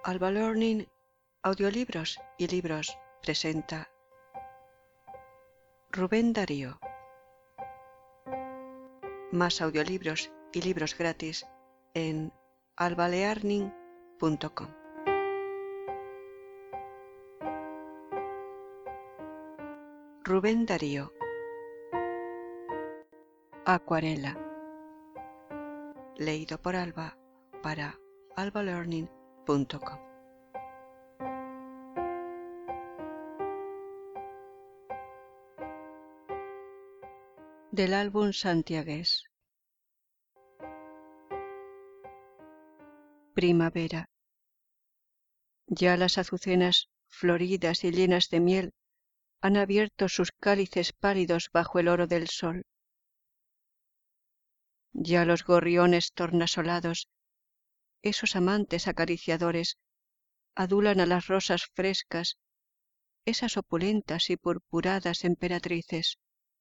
Alba Learning, Audiolibros y Libros presenta Rubén Darío. Más audiolibros y libros gratis en albalearning.com. Rubén Darío. Acuarela. Leído por Alba para albalearning.com. Del álbum santiagués. Primavera. Ya las azucenas floridas y llenas de miel han abierto sus cálices pálidos bajo el oro del sol. Ya los gorriones tornasolados, esos amantes acariciadores, adulan a las rosas frescas, esas opulentas y purpuradas emperatrices.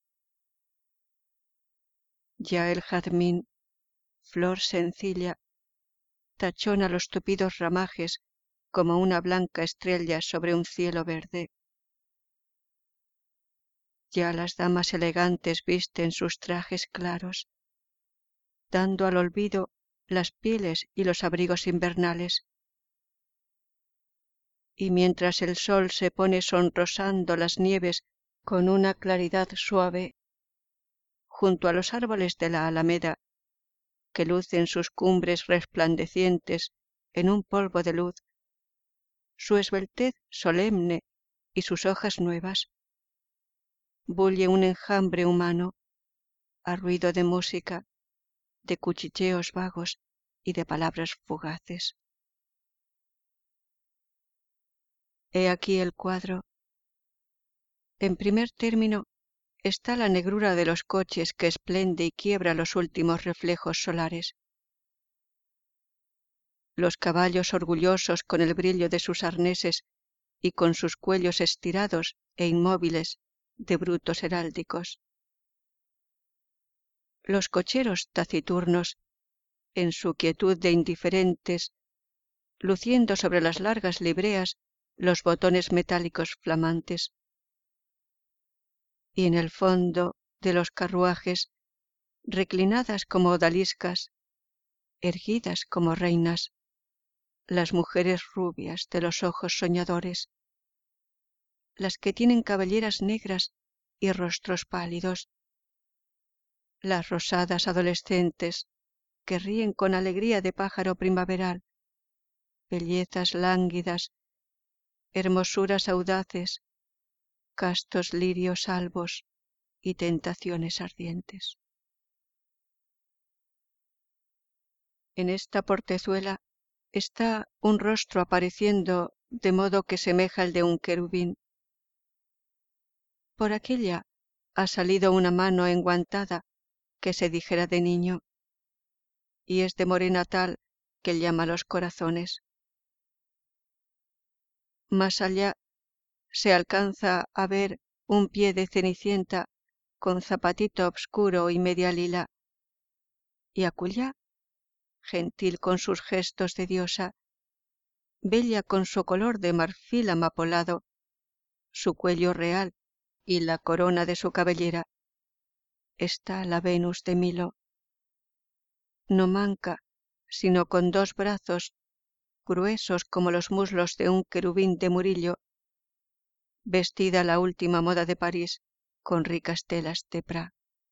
Ya el jazmín, flor sencilla, tachona los tupidos ramajes como una blanca estrella sobre un cielo verde. Ya las damas elegantes visten sus trajes claros, dando al olvido las pieles y los abrigos invernales. Y mientras el sol se pone sonrosando las nieves con una claridad suave, junto a los árboles de la alameda, que lucen sus cumbres resplandecientes en un polvo de luz, su esbeltez solemne y sus hojas nuevas, bulle un enjambre humano, a ruido de música, de cuchicheos vagos y de palabras fugaces. He aquí el cuadro. En primer término está la negrura de los coches que esplende y quiebra los últimos reflejos solares. Los caballos orgullosos con el brillo de sus arneses y con sus cuellos estirados e inmóviles de brutos heráldicos. Los cocheros taciturnos, en su quietud de indiferentes, luciendo sobre las largas libreas los botones metálicos flamantes. Y en el fondo de los carruajes, reclinadas como odaliscas, erguidas como reinas, las mujeres rubias de los ojos soñadores, las que tienen cabelleras negras y rostros pálidos, las rosadas adolescentes que ríen con alegría de pájaro primaveral, bellezas lánguidas, hermosuras audaces, castos lirios albos y tentaciones ardientes. En esta portezuela está un rostro apareciendo de modo que semeja el de un querubín. Por aquella ha salido una mano enguantada que se dijera de niño, y es de morena tal que llama los corazones. Más allá se alcanza a ver un pie de cenicienta con zapatito obscuro y media lila, y acullá, gentil con sus gestos de diosa, bella con su color de marfil amapolado, su cuello real y la corona de su cabellera, está la Venus de Milo. No manca, sino con dos brazos, gruesos como los muslos de un querubín de Murillo, vestida a la última moda de París con ricas telas de Prada.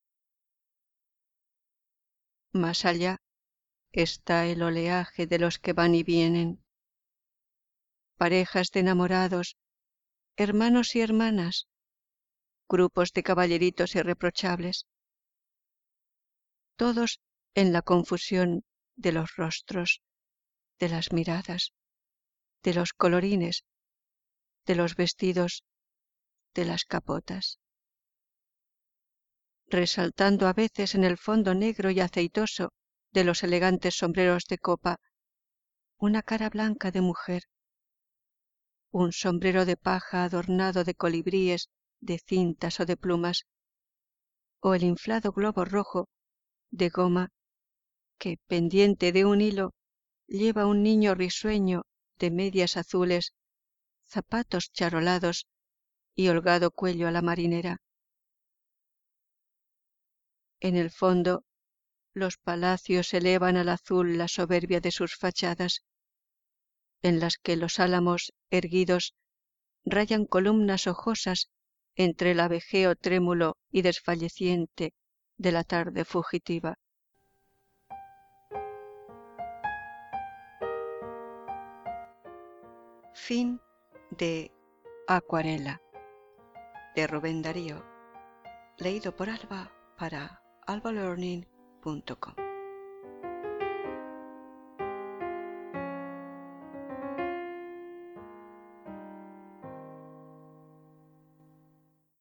Más allá está el oleaje de los que van y vienen, parejas de enamorados, hermanos y hermanas, grupos de caballeritos irreprochables, todos en la confusión de los rostros, de las miradas, de los colorines, de los vestidos, de las capotas, resaltando a veces en el fondo negro y aceitoso de los elegantes sombreros de copa una cara blanca de mujer, un sombrero de paja adornado de colibríes, de cintas o de plumas, o el inflado globo rojo de goma que, pendiente de un hilo, lleva un niño risueño de medias azules, zapatos charolados y holgado cuello a la marinera. En el fondo, los palacios elevan al azul la soberbia de sus fachadas, en las que los álamos erguidos rayan columnas hojosas entre el abejeo trémulo y desfalleciente de la tarde fugitiva. Fin de Acuarela, de Rubén Darío, leído por Alba para albalearning.com.